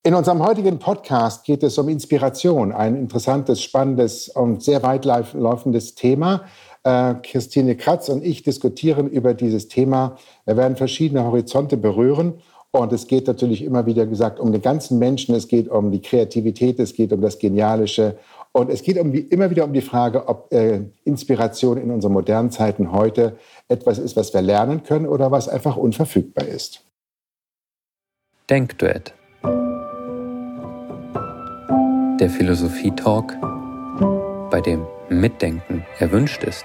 In unserem heutigen Podcast geht es um Inspiration, ein interessantes, spannendes und sehr weitlaufendes Thema. Christine Kratz und ich diskutieren über dieses Thema. Wir werden verschiedene Horizonte berühren und es geht natürlich immer wieder gesagt um den ganzen Menschen. Es geht um die Kreativität, es geht um das Genialische und es geht immer wieder um die Frage, ob Inspiration in unseren modernen Zeiten heute etwas ist, was wir lernen können oder was einfach unverfügbar ist. Denkduett. Der Philosophie-Talk, bei dem Mitdenken erwünscht ist.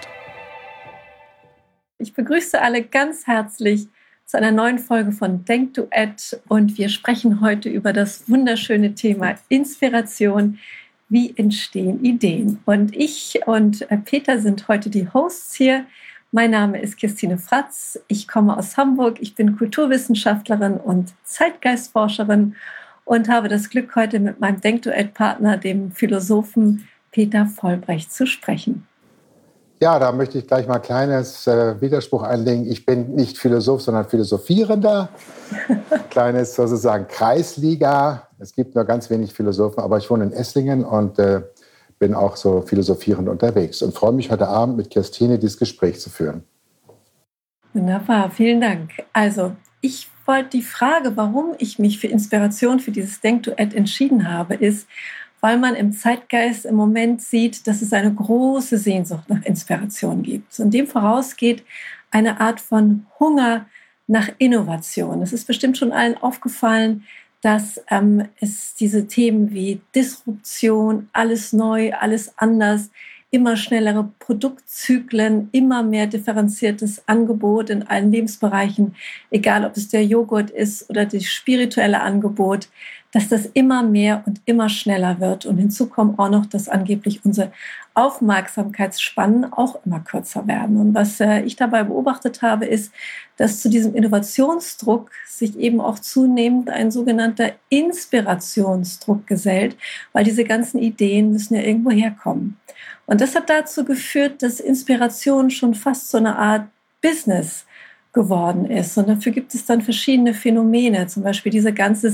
Ich begrüße alle ganz herzlich zu einer neuen Folge von Denkduett und wir sprechen heute über das wunderschöne Thema Inspiration. Wie entstehen Ideen? Und ich und Peter sind heute die Hosts hier. Mein Name ist Christine Kratz. Ich komme aus Hamburg. Ich bin Kulturwissenschaftlerin und Zeitgeistforscherin und habe das Glück, heute mit meinem Denkduett-Partner, dem Philosophen Peter Vollbrecht, zu sprechen. Ja, da möchte ich gleich mal ein kleines Widerspruch einlegen. Ich bin nicht Philosoph, sondern Philosophierender. Kleines sozusagen Kreisliga. Es gibt nur ganz wenig Philosophen, aber ich wohne in Esslingen und bin auch so philosophierend unterwegs und freue mich heute Abend mit Christine dieses Gespräch zu führen. Wunderbar, vielen Dank. Also, ich wollte die Frage, warum ich mich für Inspiration für dieses Denkduett entschieden habe, ist, weil man im Zeitgeist im Moment sieht, dass es eine große Sehnsucht nach Inspiration gibt. Und dem vorausgeht eine Art von Hunger nach Innovation. Es ist bestimmt schon allen aufgefallen, dass es diese Themen wie Disruption, alles neu, alles anders, immer schnellere Produktzyklen, immer mehr differenziertes Angebot in allen Lebensbereichen, egal ob es der Joghurt ist oder das spirituelle Angebot, dass das immer mehr und immer schneller wird. Und hinzu kommt auch noch, dass angeblich unsere Aufmerksamkeitsspannen auch immer kürzer werden. Und was ich dabei beobachtet habe, ist, dass zu diesem Innovationsdruck sich eben auch zunehmend ein sogenannter Inspirationsdruck gesellt, weil diese ganzen Ideen müssen ja irgendwo herkommen. Und das hat dazu geführt, dass Inspiration schon fast so eine Art Business geworden ist. Und dafür gibt es dann verschiedene Phänomene, zum Beispiel diese ganze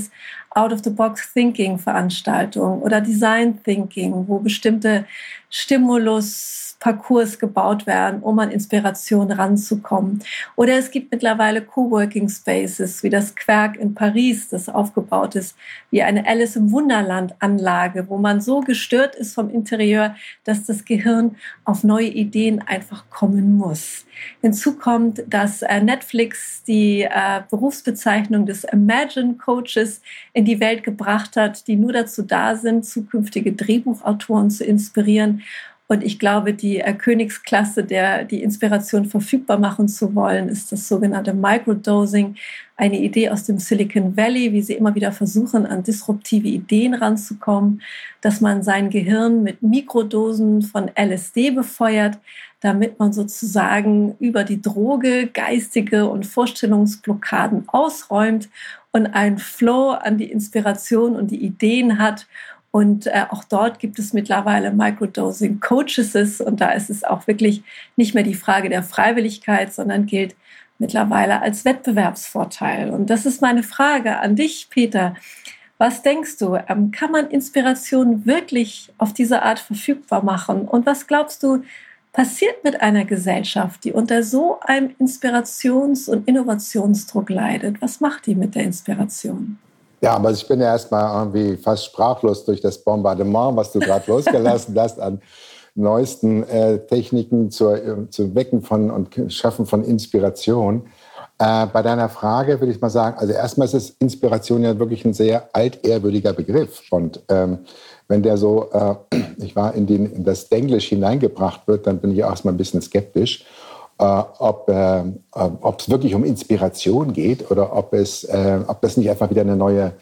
Out-of-the-Box-Thinking-Veranstaltung oder Design-Thinking, wo bestimmte Stimulus-Parcours gebaut werden, um an Inspiration ranzukommen. Oder es gibt mittlerweile Coworking Spaces, wie das Quark in Paris, das aufgebaut ist wie eine Alice im Wunderland-Anlage, wo man so gestört ist vom Interieur, dass das Gehirn auf neue Ideen einfach kommen muss. Hinzu kommt, dass Netflix die Berufsbezeichnung des Imagine Coaches in die Welt gebracht hat, die nur dazu da sind, zukünftige Drehbuchautoren zu inspirieren. Und ich glaube, die Königsklasse, die Inspiration verfügbar machen zu wollen, ist das sogenannte Microdosing, eine Idee aus dem Silicon Valley, wie sie immer wieder versuchen, an disruptive Ideen ranzukommen, dass man sein Gehirn mit Mikrodosen von LSD befeuert, damit man sozusagen über die Droge geistige und Vorstellungsblockaden ausräumt und einen Flow an die Inspiration und die Ideen hat. Und auch dort gibt es mittlerweile Microdosing-Coaches und da ist es auch wirklich nicht mehr die Frage der Freiwilligkeit, sondern gilt mittlerweile als Wettbewerbsvorteil. Und das ist meine Frage an dich, Peter. Was denkst du, kann man Inspiration wirklich auf diese Art verfügbar machen? Und was glaubst du, passiert mit einer Gesellschaft, die unter so einem Inspirations- und Innovationsdruck leidet? Was macht die mit der Inspiration? Ja, aber ich bin ja erstmal irgendwie fast sprachlos durch das Bombardement, was du gerade losgelassen hast an neuesten Techniken zu Wecken von und Schaffen von Inspiration. Bei deiner Frage würde ich mal sagen, also erstmal ist es Inspiration ja wirklich ein sehr altehrwürdiger Begriff. Und wenn der so, in das Denglisch hineingebracht wird, dann bin ich erstmal ein bisschen skeptisch, ob es wirklich um Inspiration geht oder ob das nicht einfach wieder eine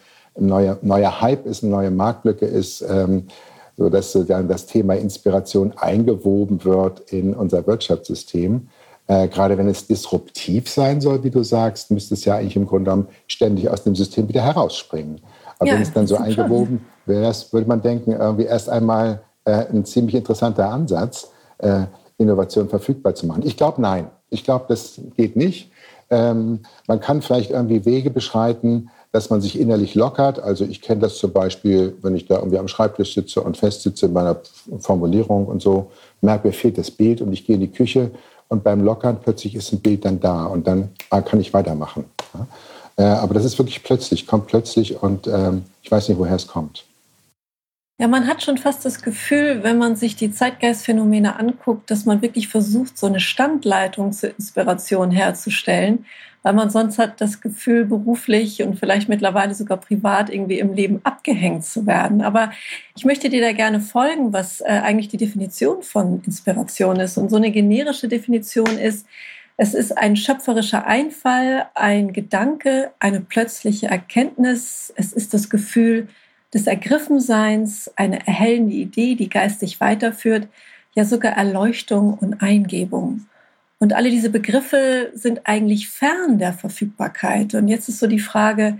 neue Hype ist, eine neue Marktlücke ist, sodass dann das Thema Inspiration eingewoben wird in unser Wirtschaftssystem. Gerade wenn es disruptiv sein soll, wie du sagst, müsste es ja eigentlich im Grunde genommen ständig aus dem System wieder herausspringen. Aber wenn es dann so eingewoben wäre, würde man denken, irgendwie erst einmal ein ziemlich interessanter Ansatz, Innovation verfügbar zu machen. Ich glaube, nein. Ich glaube, das geht nicht. Man kann vielleicht irgendwie Wege beschreiten, dass man sich innerlich lockert. Also ich kenne das zum Beispiel, wenn ich da irgendwie am Schreibtisch sitze und festsitze in meiner Formulierung und so, merke, mir fehlt das Bild und ich gehe in die Küche und beim Lockern plötzlich ist ein Bild dann da und dann kann ich weitermachen. Aber das ist wirklich plötzlich, kommt plötzlich und ich weiß nicht, woher es kommt. Ja, man hat schon fast das Gefühl, wenn man sich die Zeitgeistphänomene anguckt, dass man wirklich versucht, so eine Standleitung zur Inspiration herzustellen, weil man sonst hat das Gefühl, beruflich und vielleicht mittlerweile sogar privat irgendwie im Leben abgehängt zu werden. Aber ich möchte dir da gerne folgen, was eigentlich die Definition von Inspiration ist. Und so eine generische Definition ist, es ist ein schöpferischer Einfall, ein Gedanke, eine plötzliche Erkenntnis. Es ist das Gefühl des Ergriffenseins, eine erhellende Idee, die geistig weiterführt, ja sogar Erleuchtung und Eingebung. Und alle diese Begriffe sind eigentlich fern der Verfügbarkeit. Und jetzt ist so die Frage,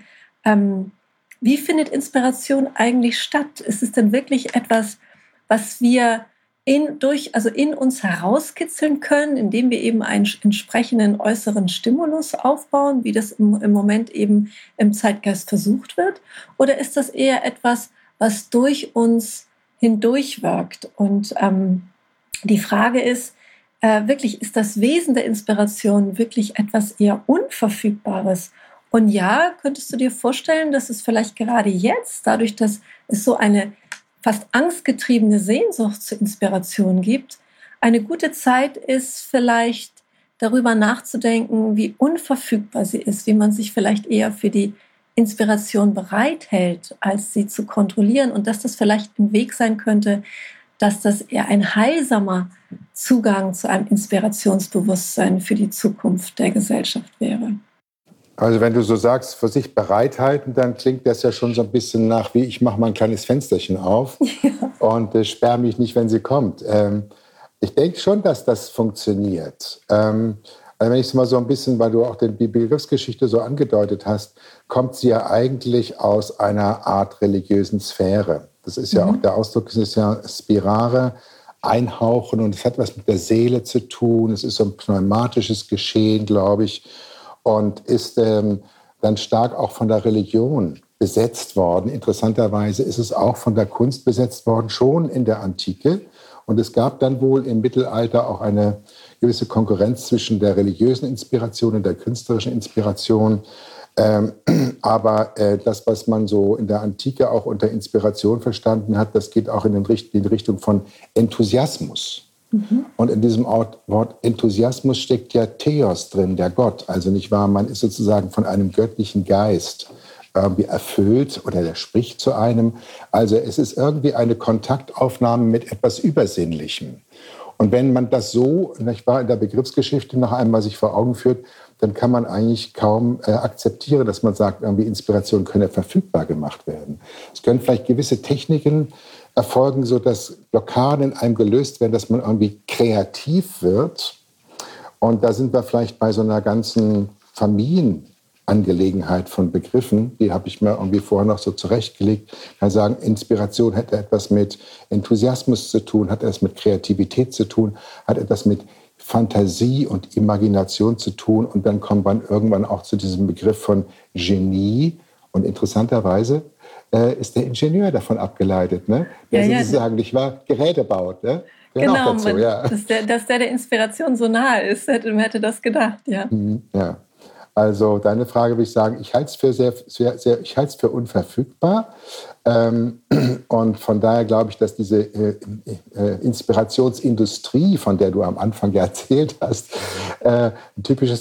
wie findet Inspiration eigentlich statt? Ist es denn wirklich etwas, was wir in uns herauskitzeln können, indem wir eben einen entsprechenden äußeren Stimulus aufbauen, wie das im Moment eben im Zeitgeist versucht wird? Oder ist das eher etwas, was durch uns hindurch wirkt? Und die Frage ist, wirklich, ist das Wesen der Inspiration wirklich etwas eher Unverfügbares? Und ja, könntest du dir vorstellen, dass es vielleicht gerade jetzt, dadurch, dass es so eine fast angstgetriebene Sehnsucht zur Inspiration gibt, eine gute Zeit ist, vielleicht darüber nachzudenken, wie unverfügbar sie ist, wie man sich vielleicht eher für die Inspiration bereithält, als sie zu kontrollieren und dass das vielleicht ein Weg sein könnte, dass das eher ein heilsamer Zugang zu einem Inspirationsbewusstsein für die Zukunft der Gesellschaft wäre. Also wenn du so sagst, für sich bereithalten, dann klingt das ja schon so ein bisschen nach, wie ich mache mal ein kleines Fensterchen auf und sperre mich nicht, wenn sie kommt. Ich denke schon, dass das funktioniert. Also wenn ich es mal so ein bisschen, weil du auch die Begriffsgeschichte so angedeutet hast, kommt sie ja eigentlich aus einer Art religiösen Sphäre. Das ist ja auch der Ausdruck, es ist ja Spirare, einhauchen und es hat was mit der Seele zu tun. Es ist so ein pneumatisches Geschehen, glaube ich. Und ist dann stark auch von der Religion besetzt worden. Interessanterweise ist es auch von der Kunst besetzt worden, schon in der Antike. Und es gab dann wohl im Mittelalter auch eine gewisse Konkurrenz zwischen der religiösen Inspiration und der künstlerischen Inspiration. Aber das, was man so in der Antike auch unter Inspiration verstanden hat, das geht auch in die Richtung von Enthusiasmus. Und in diesem Wort Enthusiasmus steckt ja Theos drin, der Gott. Also nicht wahr, man ist sozusagen von einem göttlichen Geist irgendwie erfüllt oder der spricht zu einem. Also es ist irgendwie eine Kontaktaufnahme mit etwas Übersinnlichem. Und wenn man das so, nicht wahr, in der Begriffsgeschichte noch einmal sich vor Augen führt, dann kann man eigentlich kaum akzeptieren, dass man sagt, irgendwie Inspiration könne verfügbar gemacht werden. Es können vielleicht gewisse Techniken erfolgen, sodass Blockaden in einem gelöst werden, dass man irgendwie kreativ wird. Und da sind wir vielleicht bei so einer ganzen Familienangelegenheit von Begriffen, die habe ich mir irgendwie vorher noch so zurechtgelegt. Ich kann sagen, Inspiration hat etwas mit Enthusiasmus zu tun, hat etwas mit Kreativität zu tun, hat etwas mit Fantasie und Imagination zu tun. Und dann kommt man irgendwann auch zu diesem Begriff von Genie. Und interessanterweise ist der Ingenieur davon abgeleitet, ne? Der sozusagen, nicht wahr, Geräte baut. Ne? Genau, dazu, dass der Inspiration so nahe ist, hätte das gedacht. Ja. Ja. Also deine Frage würde ich sagen, ich halte es für unverfügbar. Und von daher glaube ich, dass diese Inspirationsindustrie, von der du am Anfang ja erzählt hast, ein typisches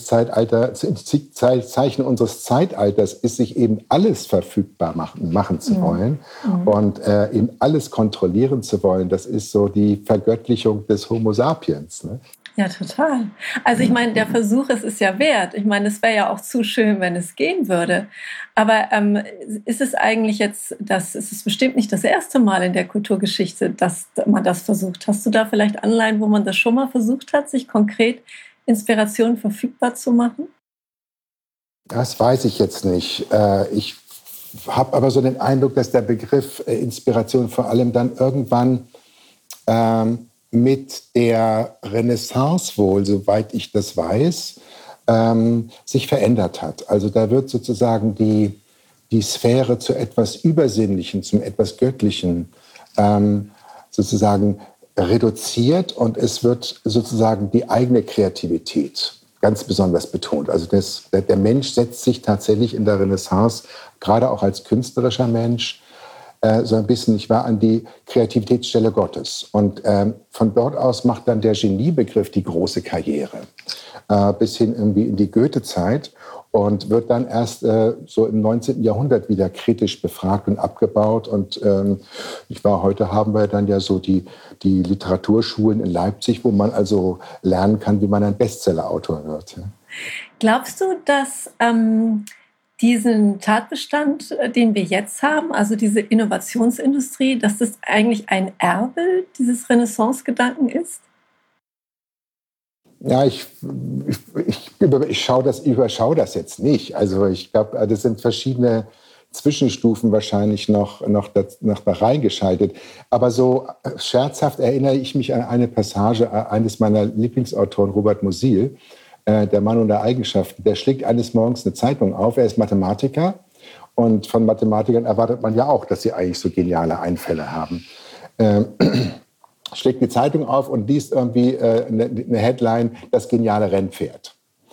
Zeichen unseres Zeitalters ist, sich eben alles verfügbar machen zu wollen und eben alles kontrollieren zu wollen. Das ist so die Vergöttlichung des Homo sapiens. Ne? Ja, total. Also ich meine, der Versuch ist es ja wert. Ich meine, es wäre ja auch zu schön, wenn es gehen würde. Aber ist es eigentlich jetzt, es ist bestimmt nicht das erste Mal in der Kulturgeschichte, dass man das versucht. Hast du da vielleicht Anleihen, wo man das schon mal versucht hat, sich konkret Inspiration verfügbar zu machen? Das weiß ich jetzt nicht. Ich habe aber so den Eindruck, dass der Begriff Inspiration vor allem dann irgendwann mit der Renaissance wohl, soweit ich das weiß, sich verändert hat. Also da wird sozusagen die die Sphäre zu etwas Übersinnlichen, zum etwas Göttlichen sozusagen reduziert und es wird sozusagen die eigene Kreativität ganz besonders betont. Also der Mensch setzt sich tatsächlich in der Renaissance, gerade auch als künstlerischer Mensch, so ein bisschen, nicht wahr, an die Kreativitätsstelle Gottes. Und von dort aus macht dann der Geniebegriff die große Karriere, bis hin irgendwie in die Goethe-Zeit und wird dann erst so im 19. Jahrhundert wieder kritisch befragt und abgebaut. Und heute haben wir dann ja so die Literaturschulen in Leipzig, wo man also lernen kann, wie man ein Bestsellerautor wird. Ja. Glaubst du, dass diesen Tatbestand, den wir jetzt haben, also diese Innovationsindustrie, dass das eigentlich ein Erbe dieses Renaissance-Gedanken ist? Ja, ich überschaue das jetzt nicht. Also ich glaube, das sind verschiedene Zwischenstufen wahrscheinlich noch da reingeschaltet. Aber so scherzhaft erinnere ich mich an eine Passage eines meiner Lieblingsautoren, Robert Musil, Der Mann ohne Eigenschaften. Der schlägt eines Morgens eine Zeitung auf. Er ist Mathematiker und von Mathematikern erwartet man ja auch, dass sie eigentlich so geniale Einfälle haben. Schlägt die Zeitung auf und liest irgendwie eine Headline, das geniale Rennpferd.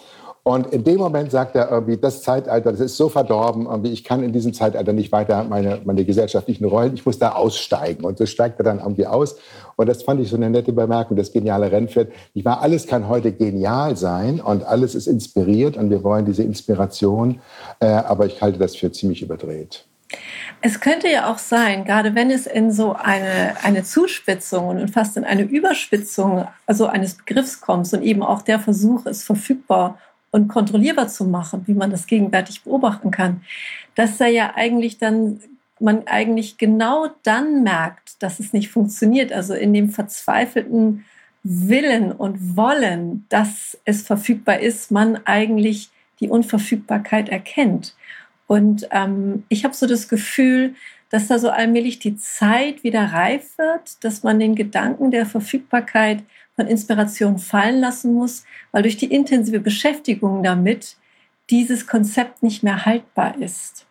Und in dem Moment sagt er irgendwie, das Zeitalter, das ist so verdorben, irgendwie, ich kann in diesem Zeitalter nicht weiter meine gesellschaftlichen Rollen, ich muss da aussteigen. Und so steigt er dann irgendwie aus. Und das fand ich so eine nette Bemerkung, das geniale Rennpferd. Alles kann heute genial sein und alles ist inspiriert und wir wollen diese Inspiration, aber ich halte das für ziemlich überdreht. Es könnte ja auch sein, gerade wenn es in so eine Zuspitzung und fast in eine Überspitzung also eines Begriffs kommt und eben auch der Versuch, es verfügbar und kontrollierbar zu machen, wie man das gegenwärtig beobachten kann, dass da ja eigentlich dann man eigentlich genau dann merkt, dass es nicht funktioniert, also in dem verzweifelten Willen und Wollen, dass es verfügbar ist, man eigentlich die Unverfügbarkeit erkennt. Und ich habe so das Gefühl, dass da so allmählich die Zeit wieder reif wird, dass man den Gedanken der Verfügbarkeit von Inspiration fallen lassen muss, weil durch die intensive Beschäftigung damit dieses Konzept nicht mehr haltbar ist.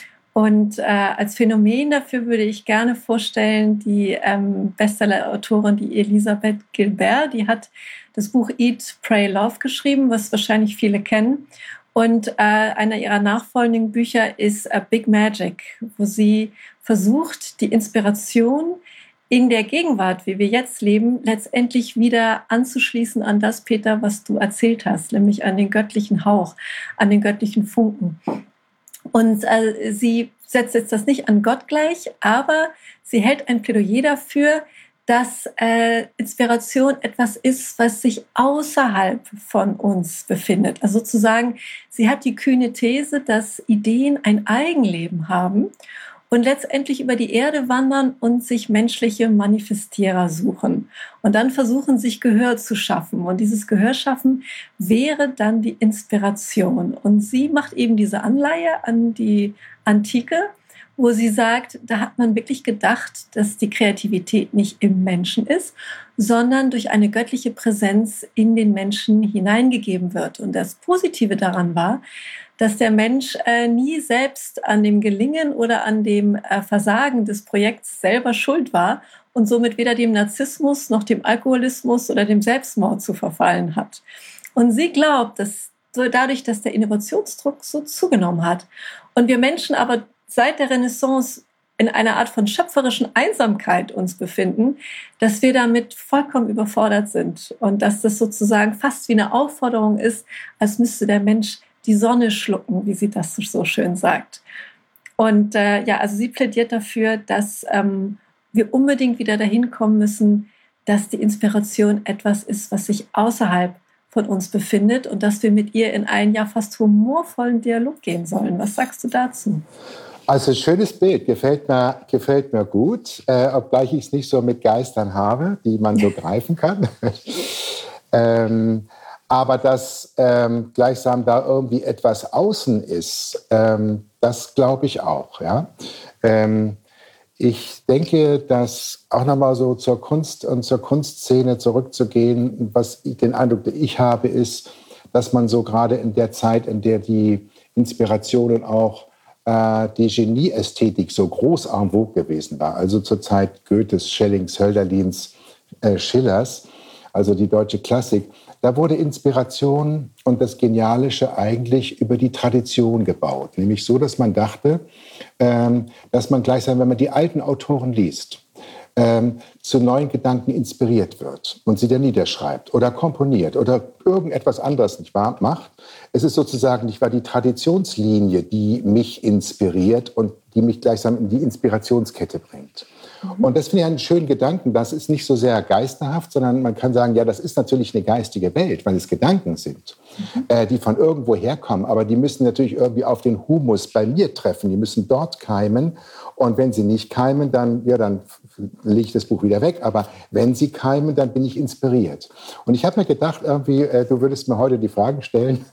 Und als Phänomen dafür würde ich gerne vorstellen, die Bestseller-Autorin, die Elisabeth Gilbert, die hat das Buch Eat, Pray, Love geschrieben, was wahrscheinlich viele kennen. Und einer ihrer nachfolgenden Bücher ist Big Magic, wo sie versucht, die Inspiration in der Gegenwart, wie wir jetzt leben, letztendlich wieder anzuschließen an das, Peter, was du erzählt hast, nämlich an den göttlichen Hauch, an den göttlichen Funken. Und sie setzt jetzt das nicht an Gott gleich, aber sie hält ein Plädoyer dafür, dass Inspiration etwas ist, was sich außerhalb von uns befindet. Also sozusagen, sie hat die kühne These, dass Ideen ein Eigenleben haben und letztendlich über die Erde wandern und sich menschliche Manifestierer suchen. Und dann versuchen, sich Gehör zu schaffen. Und dieses Gehör schaffen wäre dann die Inspiration. Und sie macht eben diese Anleihe an die Antike, wo sie sagt, da hat man wirklich gedacht, dass die Kreativität nicht im Menschen ist, sondern durch eine göttliche Präsenz in den Menschen hineingegeben wird. Und das Positive daran war, dass der Mensch nie selbst an dem Gelingen oder an dem Versagen des Projekts selber schuld war und somit weder dem Narzissmus noch dem Alkoholismus oder dem Selbstmord zu verfallen hat. Und sie glaubt, dass dadurch, dass der Innovationsdruck so zugenommen hat und wir Menschen aber seit der Renaissance in einer Art von schöpferischen Einsamkeit uns befinden, dass wir damit vollkommen überfordert sind und dass das sozusagen fast wie eine Aufforderung ist, als müsste der Mensch die Sonne schlucken, wie sie das so schön sagt. Und also sie plädiert dafür, dass wir unbedingt wieder dahin kommen müssen, dass die Inspiration etwas ist, was sich außerhalb von uns befindet und dass wir mit ihr in einen ja fast humorvollen Dialog gehen sollen. Was sagst du dazu? Also schönes Bild, gefällt mir gut, obgleich ich es nicht so mit Geistern habe, die man so greifen kann. Aber dass gleichsam da irgendwie etwas außen ist, das glaube ich auch. Ja? Ich denke, dass auch nochmal so zur Kunst und zur Kunstszene zurückzugehen, was den Eindruck, den ich habe, ist, dass man so gerade in der Zeit, in der die Inspirationen auch die Genieästhetik so groß en vogue gewesen war, also zur Zeit Goethes, Schellings, Hölderlins, Schillers, also die deutsche Klassik, da wurde Inspiration und das Genialische eigentlich über die Tradition gebaut. Nämlich so, dass man dachte, dass man gleichsam, wenn man die alten Autoren liest, zu neuen Gedanken inspiriert wird und sie dann niederschreibt oder komponiert oder irgendetwas anderes nicht wahr macht. Es ist sozusagen nicht wahr die Traditionslinie, die mich inspiriert und die mich gleichsam in die Inspirationskette bringt. Und das finde ich einen schönen Gedanken. Das ist nicht so sehr geisterhaft, sondern man kann sagen, ja, das ist natürlich eine geistige Welt, weil es Gedanken sind, die von irgendwo herkommen. Aber die müssen natürlich irgendwie auf den Humus bei mir treffen. Die müssen dort keimen. Und wenn sie nicht keimen, dann lege ich das Buch wieder weg. Aber wenn sie keimen, dann bin ich inspiriert. Und ich habe mir gedacht, irgendwie, du würdest mir heute die Fragen stellen.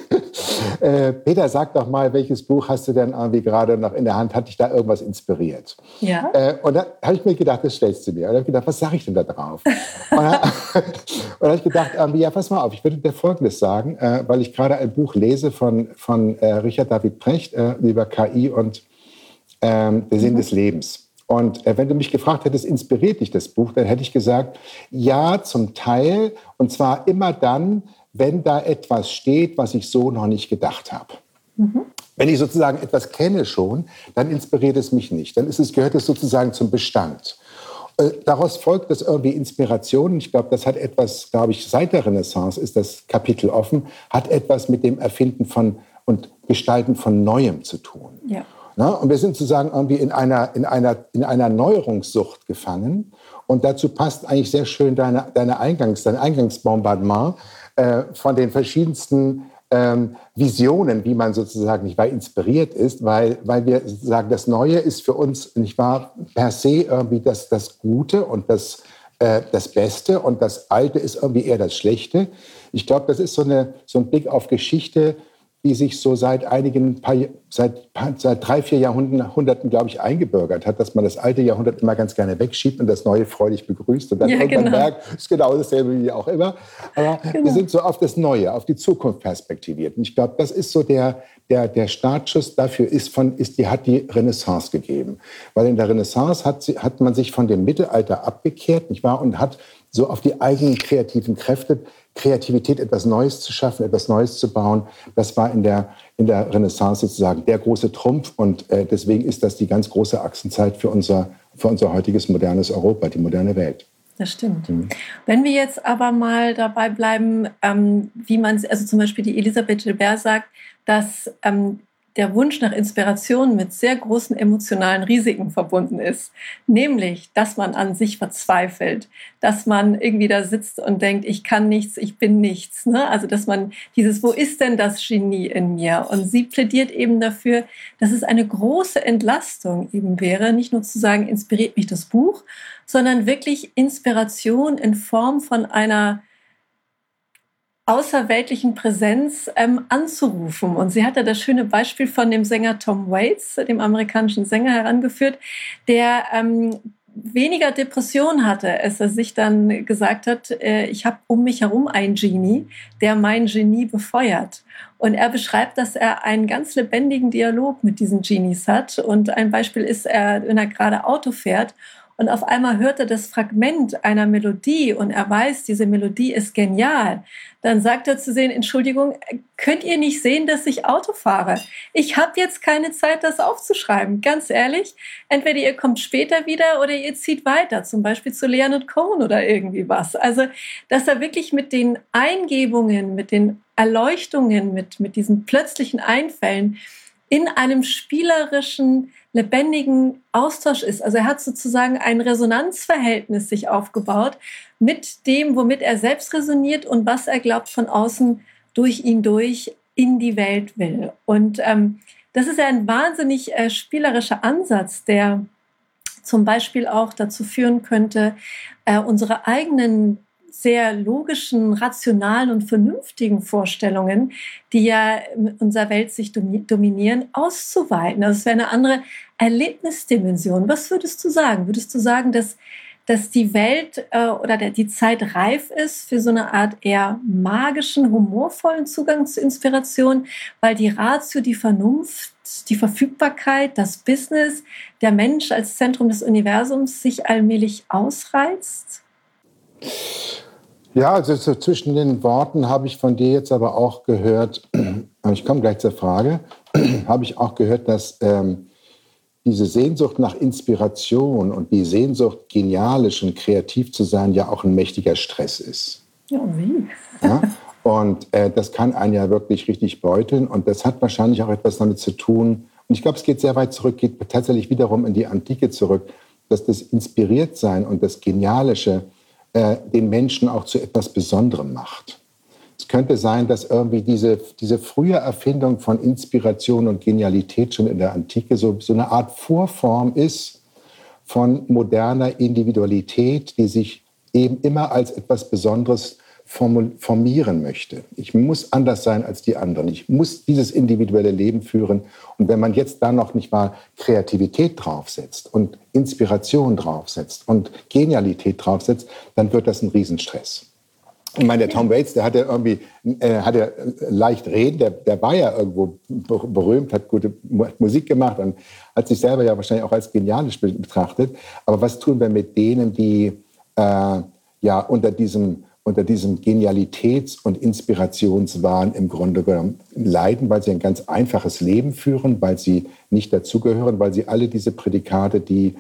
Peter, sag doch mal, welches Buch hast du denn irgendwie gerade noch in der Hand? Hat dich da irgendwas inspiriert? Ja. Und dann habe ich mir gedacht, das stellst du mir. Und dann habe ich gedacht, was sage ich denn da drauf? Und dann habe ich gedacht, ja, pass mal auf, ich würde dir Folgendes sagen, weil ich gerade ein Buch lese von Richard David Precht über KI und der Sinn des Lebens. Und wenn du mich gefragt hättest, inspiriert dich das Buch, dann hätte ich gesagt, ja, zum Teil. Und zwar immer dann, wenn da etwas steht, was ich so noch nicht gedacht habe. Wenn ich sozusagen etwas kenne schon, dann inspiriert es mich nicht. Dann gehört es sozusagen zum Bestand. Daraus folgt das irgendwie Inspiration. Ich glaube, das hat etwas, glaube ich, seit der Renaissance ist das Kapitel offen, hat etwas mit dem Erfinden von und Gestalten von Neuem zu tun. Ja. Na, und wir sind sozusagen irgendwie in einer Neuerungssucht gefangen. Und dazu passt eigentlich sehr schön dein Eingangsbombardement von den verschiedensten Visionen, wie man sozusagen nicht wahr inspiriert ist, weil wir sagen, das Neue ist für uns nicht wahr per se irgendwie das Gute und das Beste und das Alte ist irgendwie eher das Schlechte. Ich glaube, das ist so ein Blick auf Geschichte, die sich so seit 3-4 Jahrhunderten, glaube ich, eingebürgert hat, dass man das alte Jahrhundert immer ganz gerne wegschiebt und das Neue freudig begrüßt und dann irgendwann merkt, es ist genau dasselbe wie auch immer. Aber wir sind so auf das Neue, auf die Zukunft perspektiviert. Und ich glaube, das ist so der Startschuss dafür hat die Renaissance gegeben. Weil in der Renaissance hat man sich von dem Mittelalter abgekehrt, nicht wahr? Und hat so auf die eigenen kreativen Kräfte, Kreativität, etwas Neues zu schaffen, etwas Neues zu bauen. Das war in der Renaissance sozusagen der große Trumpf. Und deswegen ist das die ganz große Achsenzeit für unser heutiges modernes Europa, die moderne Welt. Das stimmt. Wenn wir jetzt aber mal dabei bleiben, wie man, also zum Beispiel die Elisabeth Gilbert sagt, dass der Wunsch nach Inspiration mit sehr großen emotionalen Risiken verbunden ist. Nämlich, dass man an sich verzweifelt, dass man irgendwie da sitzt und denkt, ich kann nichts, ich bin nichts. Ne? Also, dass man wo ist denn das Genie in mir? Und sie plädiert eben dafür, dass es eine große Entlastung eben wäre, nicht nur zu sagen, inspiriert mich das Buch, sondern wirklich Inspiration in Form von einer außerweltlichen Präsenz anzurufen. Und sie hat da das schöne Beispiel von dem Sänger Tom Waits, dem amerikanischen Sänger, herangeführt, der weniger Depression hatte, als er sich dann gesagt hat, ich habe um mich herum einen Genie, der mein Genie befeuert. Und er beschreibt, dass er einen ganz lebendigen Dialog mit diesen Genies hat. Und ein Beispiel ist, wenn er gerade Auto fährt und auf einmal hört er das Fragment einer Melodie und er weiß, diese Melodie ist genial. Dann sagt er zu sehen, Entschuldigung, könnt ihr nicht sehen, dass ich Auto fahre? Ich habe jetzt keine Zeit, das aufzuschreiben. Ganz ehrlich, entweder ihr kommt später wieder oder ihr zieht weiter, zum Beispiel zu Leonard Cohen oder irgendwie was. Also, dass er wirklich mit den Eingebungen, mit den Erleuchtungen, mit diesen plötzlichen Einfällen in einem spielerischen, lebendigen Austausch ist. Also er hat sozusagen ein Resonanzverhältnis sich aufgebaut mit dem, womit er selbst resoniert und was er glaubt, von außen durch ihn durch in die Welt will. Und das ist ja ein wahnsinnig spielerischer Ansatz, der zum Beispiel auch dazu führen könnte, unsere eigenen sehr logischen, rationalen und vernünftigen Vorstellungen, die ja in unserer Welt sich dominieren, auszuweiten. Also es wäre eine andere Erlebnisdimension. Was würdest du sagen? Würdest du sagen, dass dass die Welt oder die Zeit reif ist für so eine Art eher magischen, humorvollen Zugang zu Inspiration, weil die Ratio, die Vernunft, die Verfügbarkeit, das Business, der Mensch als Zentrum des Universums sich allmählich ausreizt? Ja, also so zwischen den Worten habe ich von dir jetzt aber auch gehört, ich komme gleich zur Frage, habe ich auch gehört, dass diese Sehnsucht nach Inspiration und die Sehnsucht, genialisch und kreativ zu sein, ja auch ein mächtiger Stress ist. Ja, wie? Ja? Und das kann einen ja wirklich richtig beuteln. Und das hat wahrscheinlich auch etwas damit zu tun, und ich glaube, es geht sehr weit zurück, geht tatsächlich wiederum in die Antike zurück, dass das Inspiriertsein und das Genialische den Menschen auch zu etwas Besonderem macht. Es könnte sein, dass irgendwie diese frühe Erfindung von Inspiration und Genialität schon in der Antike so eine Art Vorform ist von moderner Individualität, die sich eben immer als etwas Besonderes formieren möchte. Ich muss anders sein als die anderen. Ich muss dieses individuelle Leben führen. Und wenn man jetzt da noch nicht mal Kreativität draufsetzt und Inspiration draufsetzt und Genialität draufsetzt, dann wird das ein Riesenstress. Ich meine, der Tom Waits, der hat ja irgendwie leicht reden, der war ja irgendwo berühmt, hat gute Musik gemacht und hat sich selber ja wahrscheinlich auch als genialisch betrachtet. Aber was tun wir mit denen, die unter diesem Genialitäts- und Inspirationswahn im Grunde genommen leiden, weil sie ein ganz einfaches Leben führen, weil sie nicht dazugehören, weil sie alle diese Prädikate, die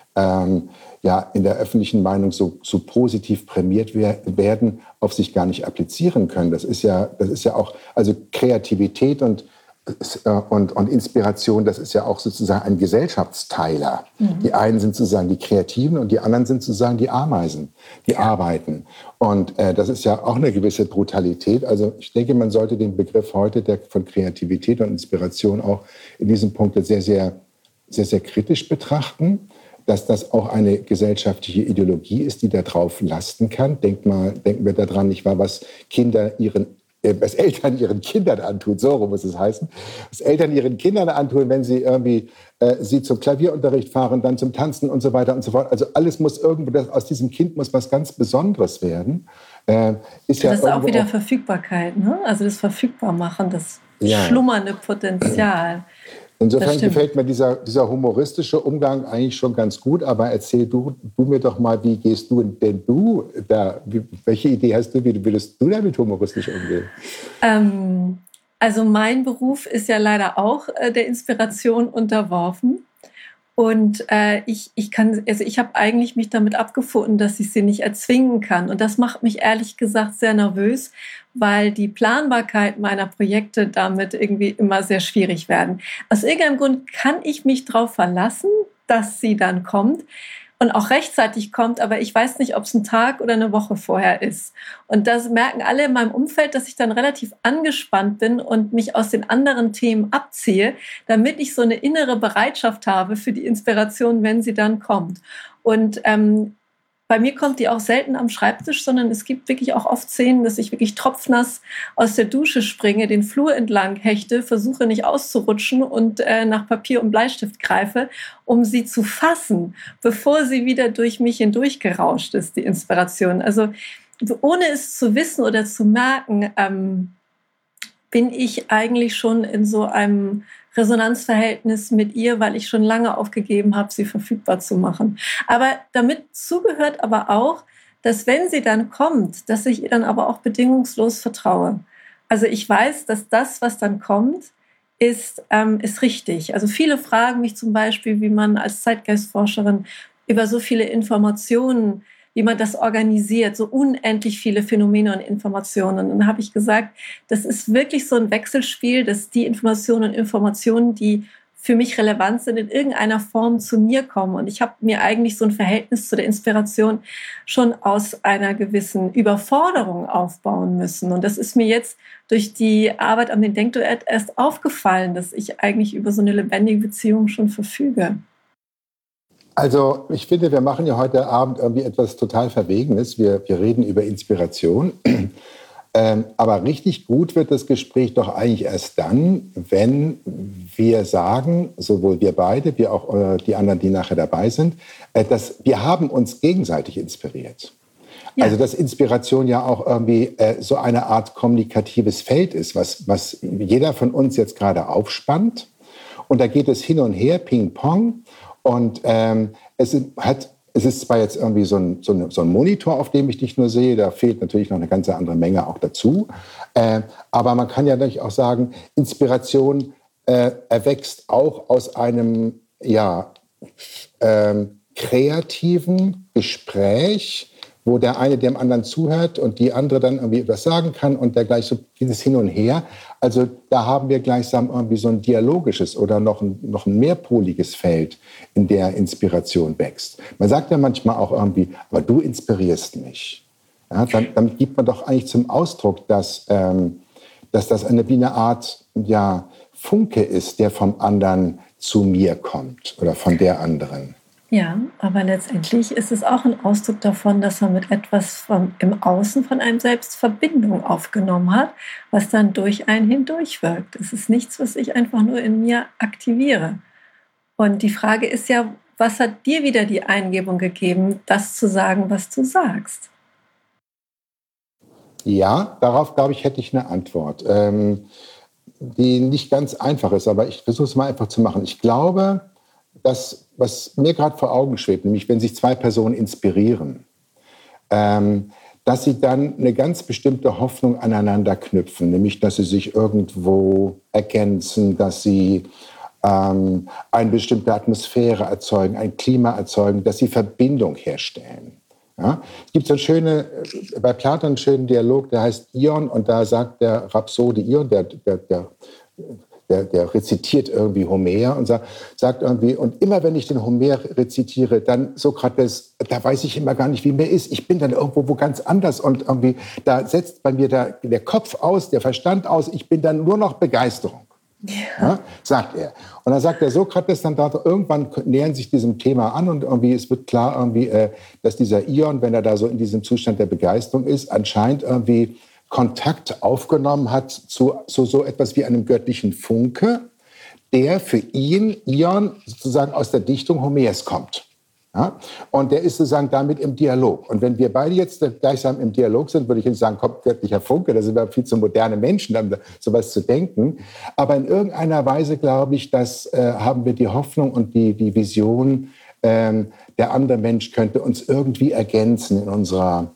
in der öffentlichen Meinung so positiv prämiert werden, auf sich gar nicht applizieren können. Das ist ja auch, also Kreativität und Inspiration, das ist ja auch sozusagen ein Gesellschaftsteiler. Mhm. Die einen sind sozusagen die Kreativen und die anderen sind sozusagen die Ameisen, die arbeiten. Und das ist ja auch eine gewisse Brutalität. Also ich denke, man sollte den Begriff heute von Kreativität und Inspiration auch in diesem Punkt sehr, sehr, sehr, sehr kritisch betrachten, dass das auch eine gesellschaftliche Ideologie ist, die darauf lasten kann. Denken wir daran, nicht wahr, was Eltern ihren Kindern antun, so rum muss es heißen, was Eltern ihren Kindern antun, wenn sie irgendwie sie zum Klavierunterricht fahren, dann zum Tanzen und so weiter und so fort. Also alles muss irgendwo, aus diesem Kind muss was ganz Besonderes werden. Das ist auch wieder Verfügbarkeit, ne? Also das Verfügbarmachen, das schlummernde Potenzial. Insofern gefällt mir dieser humoristische Umgang eigentlich schon ganz gut, aber erzähl du mir doch mal, wie gehst du denn da, welche Idee hast du, wie würdest du damit humoristisch umgehen? Also mein Beruf ist ja leider auch der Inspiration unterworfen. Und ich habe eigentlich mich damit abgefunden, dass ich sie nicht erzwingen kann. Und das macht mich ehrlich gesagt sehr nervös, weil die Planbarkeit meiner Projekte damit irgendwie immer sehr schwierig werden. Aus irgendeinem Grund kann ich mich darauf verlassen, dass sie dann kommt und auch rechtzeitig kommt, aber ich weiß nicht, ob es ein Tag oder eine Woche vorher ist. Und das merken alle in meinem Umfeld, dass ich dann relativ angespannt bin und mich aus den anderen Themen abziehe, damit ich so eine innere Bereitschaft habe für die Inspiration, wenn sie dann kommt. Und bei mir kommt die auch selten am Schreibtisch, sondern es gibt wirklich auch oft Szenen, dass ich wirklich tropfnass aus der Dusche springe, den Flur entlang hechte, versuche nicht auszurutschen und nach Papier und Bleistift greife, um sie zu fassen, bevor sie wieder durch mich hindurch gerauscht ist, die Inspiration. Also ohne es zu wissen oder zu merken, bin ich eigentlich schon in so einem Resonanzverhältnis mit ihr, weil ich schon lange aufgegeben habe, sie verfügbar zu machen. Aber damit zugehört aber auch, dass wenn sie dann kommt, dass ich ihr dann aber auch bedingungslos vertraue. Also ich weiß, dass das, was dann kommt, ist richtig. Also viele fragen mich zum Beispiel, wie man als Zeitgeistforscherin über so viele Informationen, wie man das organisiert, so unendlich viele Phänomene und Informationen. Und dann habe ich gesagt, das ist wirklich so ein Wechselspiel, dass die Informationen, die für mich relevant sind, in irgendeiner Form zu mir kommen. Und ich habe mir eigentlich so ein Verhältnis zu der Inspiration schon aus einer gewissen Überforderung aufbauen müssen. Und das ist mir jetzt durch die Arbeit an den Denkduett erst aufgefallen, dass ich eigentlich über so eine lebendige Beziehung schon verfüge. Also ich finde, wir machen ja heute Abend irgendwie etwas total Verwegenes. Wir reden über Inspiration. Aber richtig gut wird das Gespräch doch eigentlich erst dann, wenn wir sagen, sowohl wir beide, wie auch die anderen, die nachher dabei sind, dass wir haben uns gegenseitig inspiriert. Ja. Also dass Inspiration ja auch irgendwie so eine Art kommunikatives Feld ist, was jeder von uns jetzt gerade aufspannt. Und da geht es hin und her, Ping-Pong. Und es ist zwar jetzt irgendwie so ein Monitor, auf dem ich dich nur sehe, da fehlt natürlich noch eine ganz andere Menge auch dazu. Aber man kann ja natürlich auch sagen, Inspiration erwächst auch aus einem kreativen Gespräch, wo der eine dem anderen zuhört und die andere dann irgendwie etwas sagen kann und dergleichen, so dieses Hin und Her. Also da haben wir gleichsam irgendwie so ein dialogisches oder noch ein mehrpoliges Feld, in der Inspiration wächst. Man sagt ja manchmal auch irgendwie, aber du inspirierst mich. Ja, damit gibt man doch eigentlich zum Ausdruck, dass das wie eine Art Funke ist, der vom anderen zu mir kommt oder von der anderen. Ja, aber letztendlich ist es auch ein Ausdruck davon, dass man mit etwas im Außen von einem selbst Verbindung aufgenommen hat, was dann durch einen hindurch wirkt. Es ist nichts, was ich einfach nur in mir aktiviere. Und die Frage ist ja, was hat dir wieder die Eingebung gegeben, das zu sagen, was du sagst? Ja, darauf, glaube ich, hätte ich eine Antwort, die nicht ganz einfach ist, aber ich versuche es mal einfach zu machen. Ich glaube, das, was mir gerade vor Augen schwebt, nämlich wenn sich zwei Personen inspirieren, dass sie dann eine ganz bestimmte Hoffnung aneinander knüpfen, nämlich dass sie sich irgendwo ergänzen, dass sie eine bestimmte Atmosphäre erzeugen, ein Klima erzeugen, dass sie Verbindung herstellen. Ja? Es gibt so bei Platon einen schönen Dialog, der heißt Ion, und da sagt der Rhapsode Ion, der rezitiert irgendwie Homer und sagt irgendwie, und immer wenn ich den Homer rezitiere, dann Sokrates, da weiß ich immer gar nicht, wie mir ist. Ich bin dann irgendwo ganz anders und irgendwie, da setzt bei mir der Kopf aus, der Verstand aus, ich bin dann nur noch Begeisterung. Ja, sagt er. Und dann sagt der Sokrates dann irgendwann nähern sich diesem Thema an und irgendwie es wird klar irgendwie, dass dieser Ion, wenn er da so in diesem Zustand der Begeisterung ist, anscheinend irgendwie Kontakt aufgenommen hat zu so etwas wie einem göttlichen Funke, der für ihn, Ion, sozusagen aus der Dichtung Homers kommt. Ja? Und der ist sozusagen damit im Dialog. Und wenn wir beide jetzt gleichsam im Dialog sind, würde ich jetzt sagen, kommt göttlicher Funke, da sind wir viel zu moderne Menschen, dann sowas zu denken. Aber in irgendeiner Weise glaube ich, dass haben wir die Hoffnung und die Vision, der andere Mensch könnte uns irgendwie ergänzen in unserer,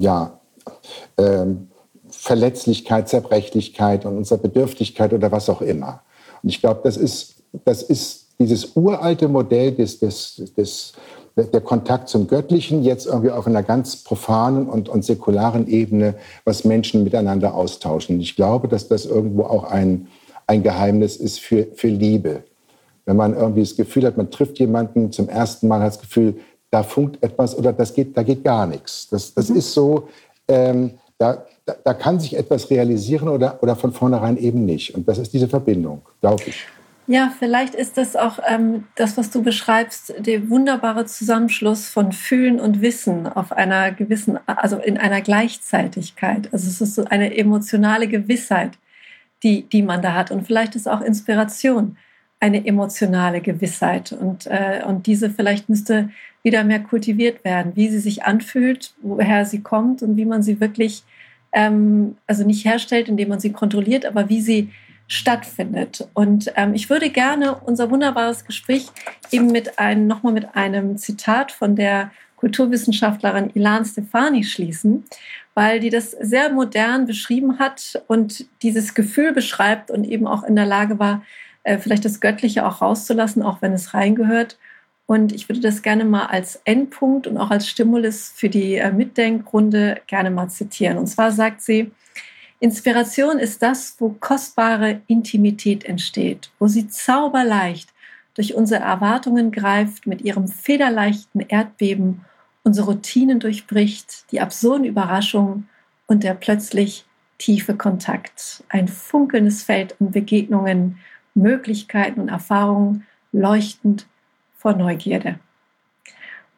Verletzlichkeit, Zerbrechlichkeit und unserer Bedürftigkeit oder was auch immer. Und ich glaube, das ist dieses uralte Modell der Kontakt zum Göttlichen, jetzt irgendwie auf einer ganz profanen und säkularen Ebene, was Menschen miteinander austauschen. Und ich glaube, dass das irgendwo auch ein Geheimnis ist für Liebe. Wenn man irgendwie das Gefühl hat, man trifft jemanden zum ersten Mal, hat das Gefühl, da funkt etwas oder da geht gar nichts. Das ist so, da kann sich etwas realisieren oder von vornherein eben nicht. Und das ist diese Verbindung, glaube ich. Ja, vielleicht ist das auch das, was du beschreibst, der wunderbare Zusammenschluss von Fühlen und Wissen auf einer gewissen, also in einer Gleichzeitigkeit. Also es ist so eine emotionale Gewissheit, die man da hat. Und vielleicht ist auch Inspiration eine emotionale Gewissheit. Und diese vielleicht müsste wieder mehr kultiviert werden, wie sie sich anfühlt, woher sie kommt und wie man sie wirklich also nicht herstellt, indem man sie kontrolliert, aber wie sie stattfindet. Und ich würde gerne unser wunderbares Gespräch eben nochmal mit einem Zitat von der Kulturwissenschaftlerin Ilan Stefani schließen, weil die das sehr modern beschrieben hat und dieses Gefühl beschreibt und eben auch in der Lage war, vielleicht das Göttliche auch rauszulassen, auch wenn es reingehört. Und ich würde das gerne mal als Endpunkt und auch als Stimulus für die Mitdenkrunde gerne mal zitieren. Und zwar sagt sie, Inspiration ist das, wo kostbare Intimität entsteht, wo sie zauberleicht durch unsere Erwartungen greift, mit ihrem federleichten Erdbeben unsere Routinen durchbricht, die absurden Überraschungen und der plötzlich tiefe Kontakt. Ein funkelndes Feld an Begegnungen, Möglichkeiten und Erfahrungen, leuchtend vor Neugierde.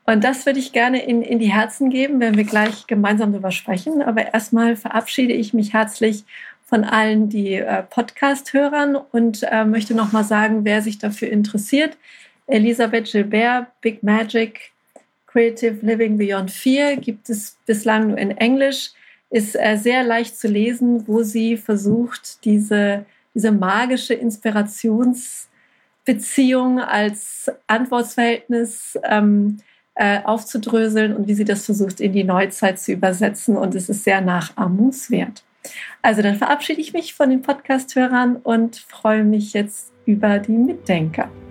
Und das würde ich gerne in die Herzen geben, wenn wir gleich gemeinsam darüber sprechen. Aber erstmal verabschiede ich mich herzlich von allen, die Podcast hören und möchte nochmal sagen, wer sich dafür interessiert. Elisabeth Gilbert, Big Magic, Creative Living Beyond Fear gibt es bislang nur in Englisch, ist sehr leicht zu lesen, wo sie versucht, diese magische Inspirationsbeziehung als Antwortverhältnis aufzudröseln und wie sie das versucht, in die Neuzeit zu übersetzen. Und es ist sehr nachahmungswert. Also dann verabschiede ich mich von den Podcast-Hörern und freue mich jetzt über die Mitdenker.